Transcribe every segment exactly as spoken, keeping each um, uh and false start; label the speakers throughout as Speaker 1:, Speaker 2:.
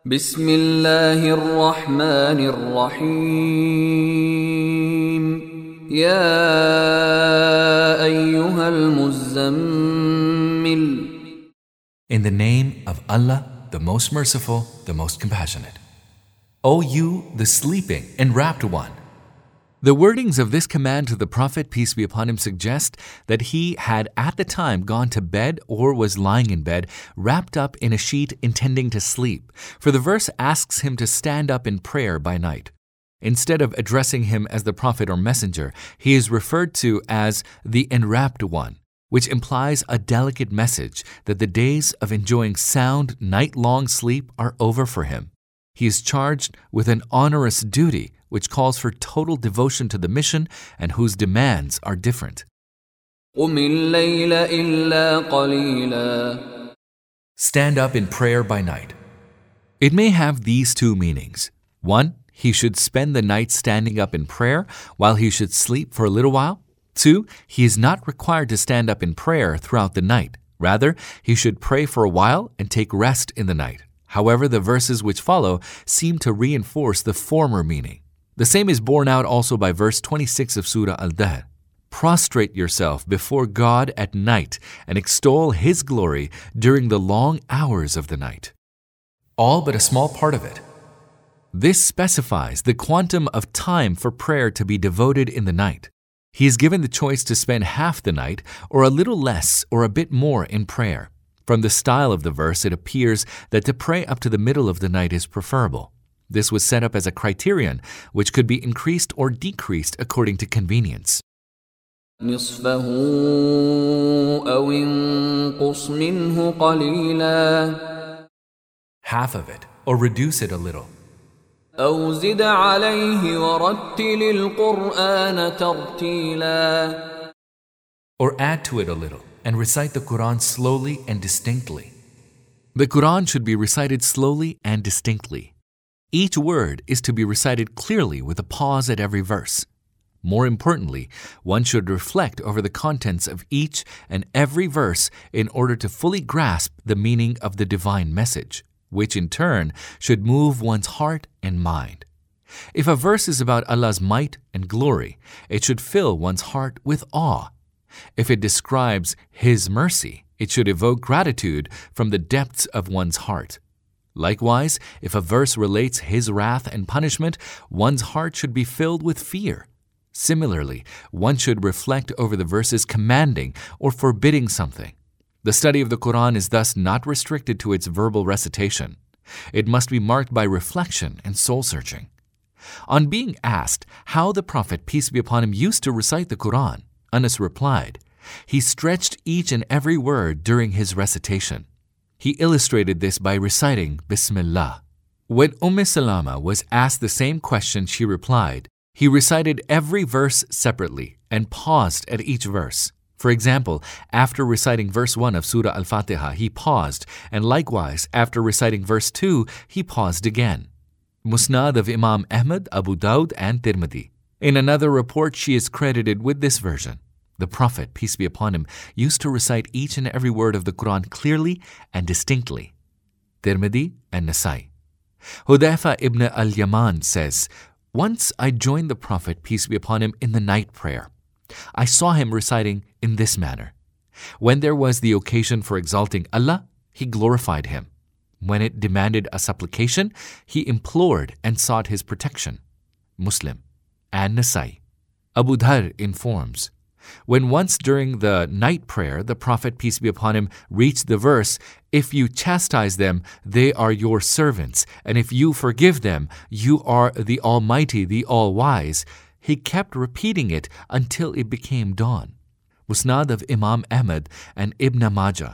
Speaker 1: بسم الله الرحمن الرحيم يا أيها المزمل.
Speaker 2: In the name of Allah, the most merciful, the most compassionate. O you, the sleeping, enwrapped one. The wordings of this command to the Prophet, peace be upon him, suggest that he had at the time gone to bed or was lying in bed, wrapped up in a sheet intending to sleep, for the verse asks him to stand up in prayer by night. Instead of addressing him as the Prophet or Messenger, he is referred to as the enwrapped one, which implies a delicate message that the days of enjoying sound, night-long sleep are over for him. He is charged with an onerous duty which calls for total devotion to the mission and whose demands are different. Stand up in prayer by night. It may have these two meanings. One, he should spend the night standing up in prayer while he should sleep for a little while. Two, he is not required to stand up in prayer throughout the night. Rather, he should pray for a while and take rest in the night. However, the verses which follow seem to reinforce the former meaning. The same is borne out also by verse twenty-six of Surah Al-Dahr. Prostrate yourself before God at night and extol His glory during the long hours of the night. All but a small part of it. This specifies the quantum of time for prayer to be devoted in the night. He is given the choice to spend half the night or a little less or a bit more in prayer. From the style of the verse, it appears that to pray up to the middle of the night is preferable. This was set up as a criterion which could be increased or decreased according to convenience.
Speaker 1: نصفه أو انقص منه قليلا.
Speaker 2: Half of it, or reduce it a little.
Speaker 1: أو زد عليه ورتل القرآن ترتيلا.
Speaker 2: Or add to it a little and recite the Quran slowly and distinctly. The Quran should be recited slowly and distinctly. Each word is to be recited clearly with a pause at every verse. More importantly, one should reflect over the contents of each and every verse in order to fully grasp the meaning of the divine message, which in turn should move one's heart and mind. If a verse is about Allah's might and glory, it should fill one's heart with awe. If it describes His mercy, it should evoke gratitude from the depths of one's heart. Likewise, if a verse relates His wrath and punishment, one's heart should be filled with fear. Similarly, one should reflect over the verses commanding or forbidding something. The study of the Quran is thus not restricted to its verbal recitation. It must be marked by reflection and soul-searching. On being asked how the Prophet, peace be upon him, used to recite the Quran, Anas replied, he stretched each and every word during his recitation. He illustrated this by reciting Bismillah. When Umm Salama was asked the same question, she replied, he recited every verse separately and paused at each verse. For example, after reciting verse one of Surah Al-Fatiha, he paused, and likewise, after reciting verse two, he paused again. Musnad of Imam Ahmad, Abu Dawud, and Tirmidhi. In another report, she is credited with this version. The Prophet, peace be upon him, used to recite each and every word of the Quran clearly and distinctly. Tirmidhi and Nasai. Hudayfa ibn al-Yaman says, once I joined the Prophet, peace be upon him, in the night prayer. I saw him reciting in this manner. When there was the occasion for exalting Allah, he glorified Him. When it demanded a supplication, he implored and sought His protection. Muslim and Nasai. Abu Dharr informs, when once during the night prayer the Prophet, peace be upon him, reached the verse, if you chastise them, they are your servants, and if you forgive them, you are the Almighty, the All-Wise, he kept repeating it until it became dawn. Musnad of Imam Ahmad and Ibn Majah.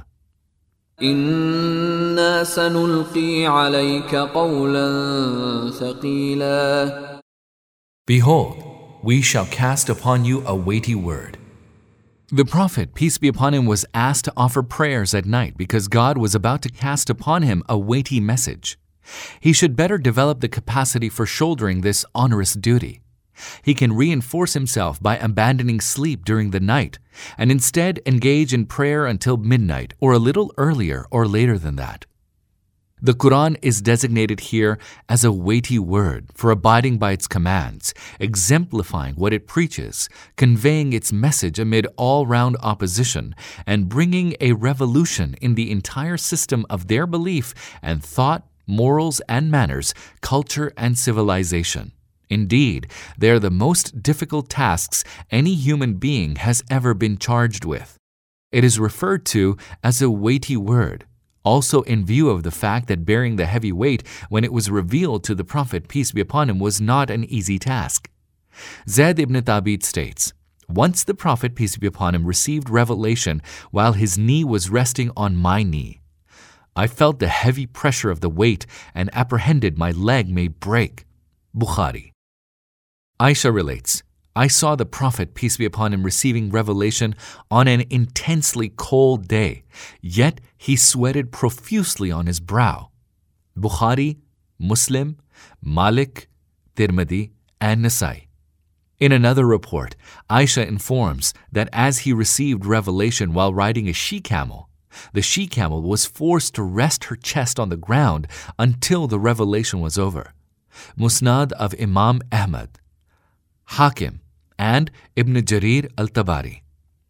Speaker 1: إِنَّا سَنُلْقِي عَلَيْكَ قَوْلًا ثَقِيلًا.
Speaker 2: Behold, we shall cast upon you a weighty word. The Prophet, peace be upon him, was asked to offer prayers at night because God was about to cast upon him a weighty message. He should better develop the capacity for shouldering this onerous duty. He can reinforce himself by abandoning sleep during the night and instead engage in prayer until midnight or a little earlier or later than that. The Quran is designated here as a weighty word for abiding by its commands, exemplifying what it preaches, conveying its message amid all-round opposition, and bringing a revolution in the entire system of their belief and thought, morals and manners, culture and civilization. Indeed, they are the most difficult tasks any human being has ever been charged with. It is referred to as a weighty word, also in view of the fact that bearing the heavy weight when it was revealed to the Prophet, peace be upon him, was not an easy task. Zayd ibn Thabit states, "Once the Prophet, peace be upon him, received revelation while his knee was resting on my knee. I felt the heavy pressure of the weight and apprehended my leg may break." Bukhari. Aisha relates, "I saw the Prophet, peace be upon him, receiving revelation on an intensely cold day, yet he sweated profusely on his brow." Bukhari, Muslim, Malik, Tirmidhi, and Nasai. In another report, Aisha informs that as he received revelation while riding a she-camel, the she-camel was forced to rest her chest on the ground until the revelation was over. Musnad of Imam Ahmad, Hakim, and Ibn Jarir al-Tabari.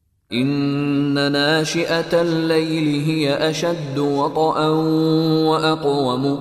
Speaker 1: إن ناشئة الليل هي أشد وطئا وأقوم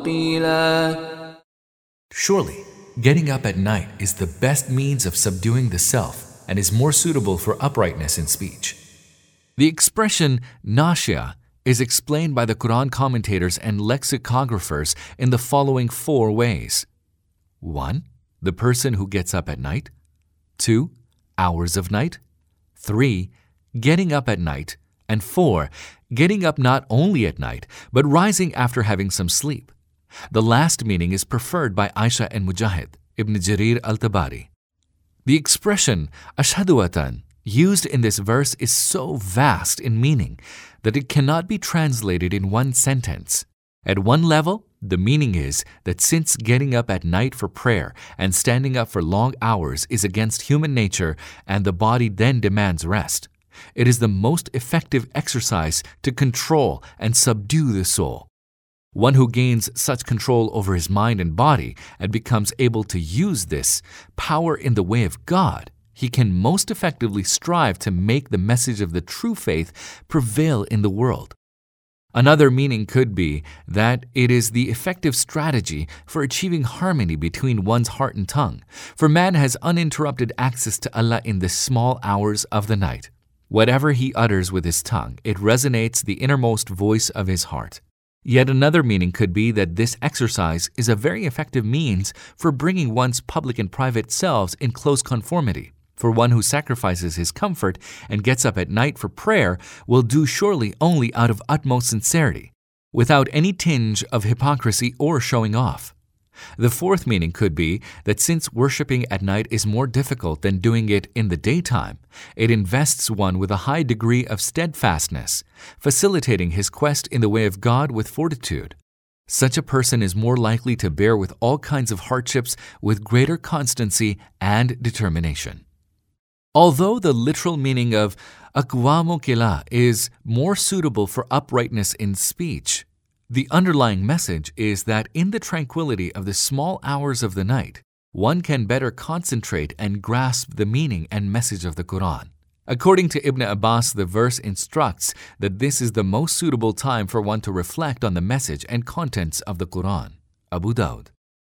Speaker 1: قيلا.
Speaker 2: Surely, getting up at night is the best means of subduing the self and is more suitable for uprightness in speech. The expression nashia is explained by the Quran commentators and lexicographers in the following four ways. one. The person who gets up at night. two. Hours of night. three. Getting up at night. And four. Getting up not only at night, but rising after having some sleep. The last meaning is preferred by Aisha and Mujahid, Ibn Jarir al-Tabari. The expression ashhaduatan used in this verse is so vast in meaning that it cannot be translated in one sentence. At one level, the meaning is that since getting up at night for prayer and standing up for long hours is against human nature and the body then demands rest, it is the most effective exercise to control and subdue the soul. One who gains such control over his mind and body and becomes able to use this power in the way of God, he can most effectively strive to make the message of the true faith prevail in the world. Another meaning could be that it is the effective strategy for achieving harmony between one's heart and tongue, for man has uninterrupted access to Allah in the small hours of the night. Whatever he utters with his tongue, it resonates the innermost voice of his heart. Yet another meaning could be that this exercise is a very effective means for bringing one's public and private selves in close conformity. For one who sacrifices his comfort and gets up at night for prayer will do surely only out of utmost sincerity, without any tinge of hypocrisy or showing off. The fourth meaning could be that since worshipping at night is more difficult than doing it in the daytime, it invests one with a high degree of steadfastness, facilitating his quest in the way of God with fortitude. Such a person is more likely to bear with all kinds of hardships with greater constancy and determination. Although the literal meaning of aqwamu qila is more suitable for uprightness in speech, the underlying message is that in the tranquility of the small hours of the night, one can better concentrate and grasp the meaning and message of the Quran. According to Ibn Abbas, the verse instructs that this is the most suitable time for one to reflect on the message and contents of the Quran. Abu Dawud.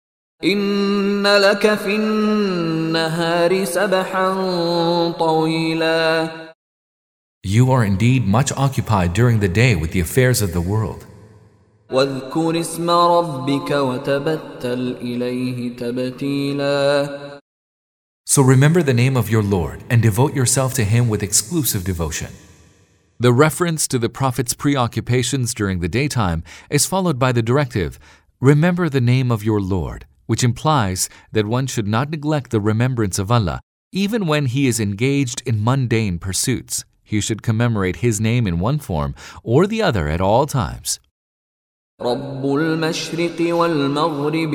Speaker 1: إن لك في النهار سبحا طويلا.
Speaker 2: You are indeed much occupied during the day with the affairs of the world.
Speaker 1: واذكر اسم ربك وتبتل إليه تبتيلا.
Speaker 2: So remember the name of your Lord and devote yourself to Him with exclusive devotion. The reference to the Prophet's preoccupations during the daytime is followed by the directive, remember the name of your Lord, which implies that one should not neglect the remembrance of Allah, even when he is engaged in mundane pursuits. He should commemorate His name in one form or the other at all times.
Speaker 1: رب المشرق والمغرب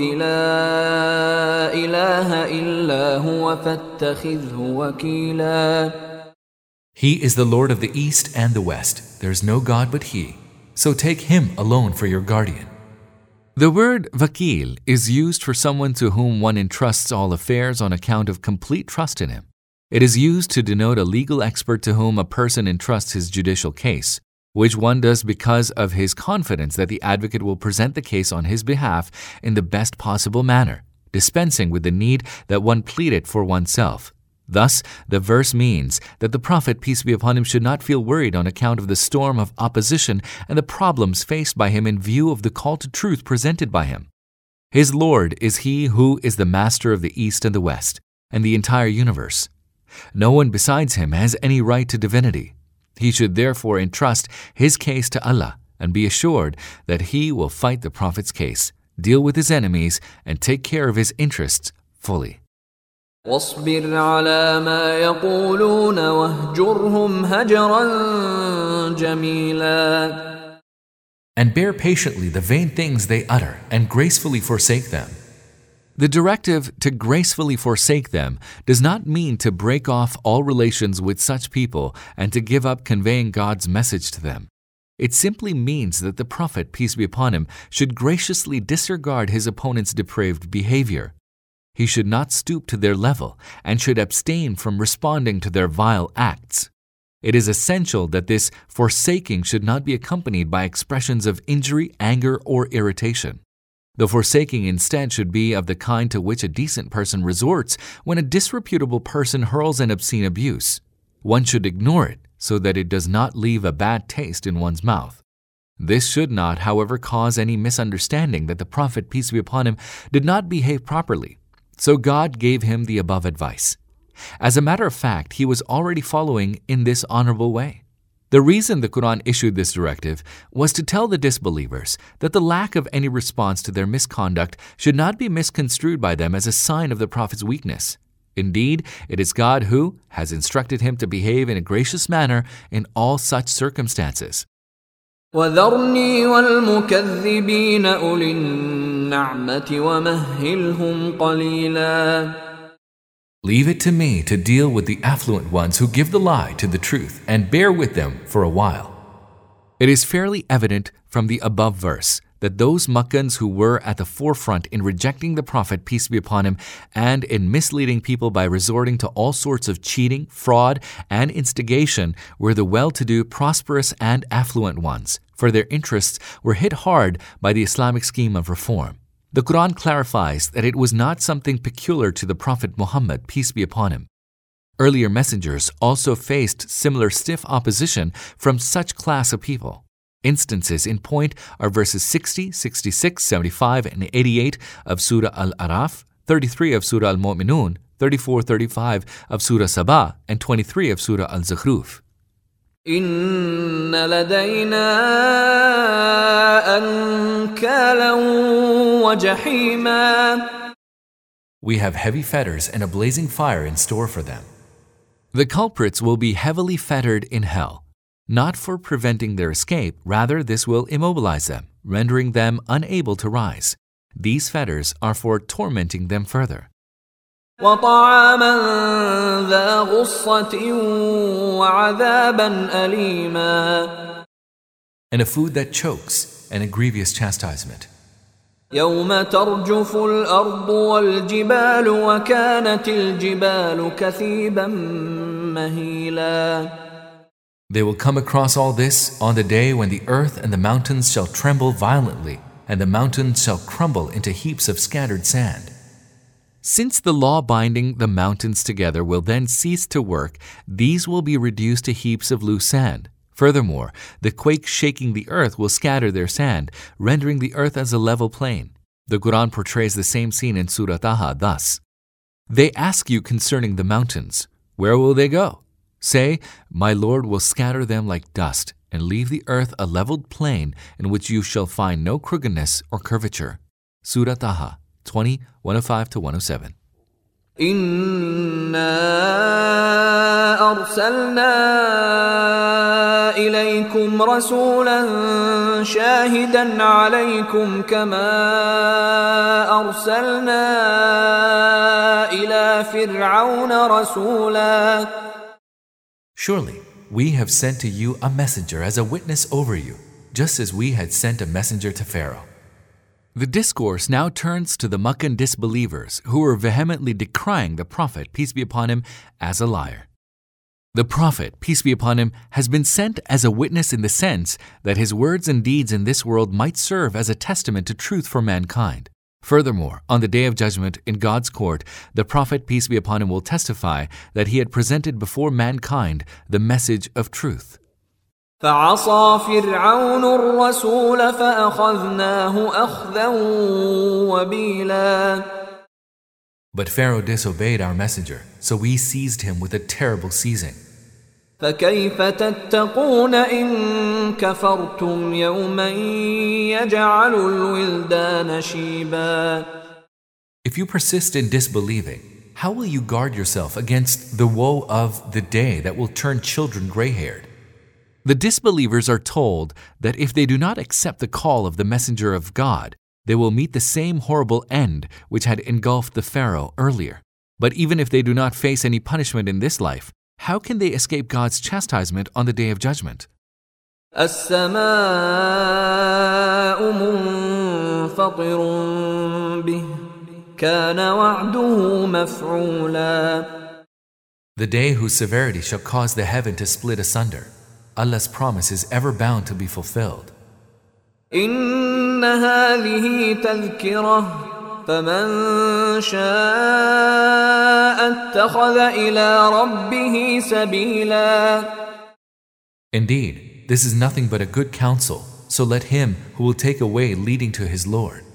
Speaker 1: لا إله إلا هو فاتخذه وكيلا.
Speaker 2: He is the Lord of the East and the West. There is no God but He. So take Him alone for your guardian. The word vakil is used for someone to whom one entrusts all affairs on account of complete trust in him. It is used to denote a legal expert to whom a person entrusts his judicial case, which one does because of his confidence that the advocate will present the case on his behalf in the best possible manner, dispensing with the need that one plead it for oneself. Thus, the verse means that the Prophet, peace be upon him, should not feel worried on account of the storm of opposition and the problems faced by him in view of the call to truth presented by him. His Lord is He who is the Master of the East and the West, and the entire universe. No one besides Him has any right to divinity. He should therefore entrust his case to Allah and be assured that He will fight the Prophet's case, deal with his enemies, and take care of his interests fully.
Speaker 1: واصبر على ما يقولون واهجرهم هجرا جميلا.
Speaker 2: And bear patiently the vain things they utter and gracefully forsake them. The directive to gracefully forsake them does not mean to break off all relations with such people and to give up conveying God's message to them. It simply means that the Prophet, peace be upon him, should graciously disregard his opponent's depraved behavior. He should not stoop to their level and should abstain from responding to their vile acts. It is essential that this forsaking should not be accompanied by expressions of injury, anger, or irritation. The forsaking instead should be of the kind to which a decent person resorts when a disreputable person hurls an obscene abuse. One should ignore it so that it does not leave a bad taste in one's mouth. This should not, however, cause any misunderstanding that the Prophet, peace be upon him, did not behave properly. So God gave him the above advice. As a matter of fact, he was already following in this honorable way. The reason the Quran issued this directive was to tell the disbelievers that the lack of any response to their misconduct should not be misconstrued by them as a sign of the Prophet's weakness. Indeed, it is God who has instructed him to behave in a gracious manner in all such circumstances.
Speaker 1: وَذَرْنِي وَالْمُكَذِّبِينَ أُولِي النَّعْمَةِ وَمَهِّلْهُمْ قَلِيلًا.
Speaker 2: Leave it to me to deal with the affluent ones who give the lie to the truth and bear with them for a while. It is fairly evident from the above verse that those Makkans who were at the forefront in rejecting the Prophet, peace be upon him, and in misleading people by resorting to all sorts of cheating, fraud, and instigation were the well-to-do, prosperous, and affluent ones, for their interests were hit hard by the Islamic scheme of reform. The Quran clarifies that it was not something peculiar to the Prophet Muhammad, peace be upon him. Earlier messengers also faced similar stiff opposition from such class of people. Instances in point are verses sixty, sixty-six, seventy-five, and eighty-eight of Surah Al-Araf, thirty-three of Surah Al-Mu'minun, thirty-four, thirty-five of Surah Sabah, and twenty-three of Surah Al-Zukhruf.
Speaker 1: إِنَّ لَدَيْنَا أَنْكَالًا وَجَحِيمًا.
Speaker 2: We have heavy fetters and a blazing fire in store for them. The culprits will be heavily fettered in hell. Not for preventing their escape, rather this will immobilize them, rendering them unable to rise. These fetters are for tormenting them further.
Speaker 1: وَطَعَامًا ذَا غُصَّةٍ وَعَذَابًا أَلِيمًا.
Speaker 2: And a food that chokes, and a grievous chastisement.
Speaker 1: يَوْمَ تَرْجُفُ الْأَرْضُ وَالْجِبَالُ وَكَانَتِ الْجِبَالُ كَثِيبًا مَهِيلًا.
Speaker 2: They will come across all this on the day when the earth and the mountains shall tremble violently, and the mountains shall crumble into heaps of scattered sand. Since the law binding the mountains together will then cease to work, these will be reduced to heaps of loose sand. Furthermore, the quake shaking the earth will scatter their sand, rendering the earth as a level plain. The Quran portrays the same scene in Surah Taha thus: They ask you concerning the mountains, where will they go? Say, my Lord will scatter them like dust and leave the earth a leveled plain in which you shall find no crookedness or curvature. Surah Taha twenty, one oh five to one oh seven.
Speaker 1: إِنَّا أَرْسَلْنَا إِلَيْكُمْ رَسُولًا شَاهِدًا عَلَيْكُمْ كَمَا أَرْسَلْنَا إِلَى فِرْعَوْنَ رَسُولًا.
Speaker 2: Surely, we have sent to you a messenger as a witness over you, just as we had sent a messenger to Pharaoh. The discourse now turns to the Meccan disbelievers who were vehemently decrying the Prophet, peace be upon him, as a liar. The Prophet, peace be upon him, has been sent as a witness in the sense that his words and deeds in this world might serve as a testament to truth for mankind. Furthermore, on the Day of Judgment in God's court, the Prophet, peace be upon him, will testify that he had presented before mankind the message of truth.
Speaker 1: فعصى فرعون الرسول فأخذناه أخذا وبيلا.
Speaker 2: But Pharaoh disobeyed our messenger, so we seized him with a terrible seizing.
Speaker 1: فكيف تتقون إن كفرتم يوما يجعل الولدان شيبا.
Speaker 2: If you persist in disbelieving, how will you guard yourself against the woe of the day that will turn children gray-haired? The disbelievers are told that if they do not accept the call of the messenger of God, they will meet the same horrible end which had engulfed the Pharaoh earlier. But even if they do not face any punishment in this life, how can they escape God's chastisement on the Day of Judgment?
Speaker 1: السماء منفطر به كان وعده مفعولا.
Speaker 2: The day whose severity shall cause the heaven to split asunder. Allah's promise is ever bound to be fulfilled.
Speaker 1: إن هذه تذكرة فمن شاء اتخذ إلى ربه سبيلا.
Speaker 2: Indeed, this is nothing but a good counsel, so let him who will take a way leading to his Lord.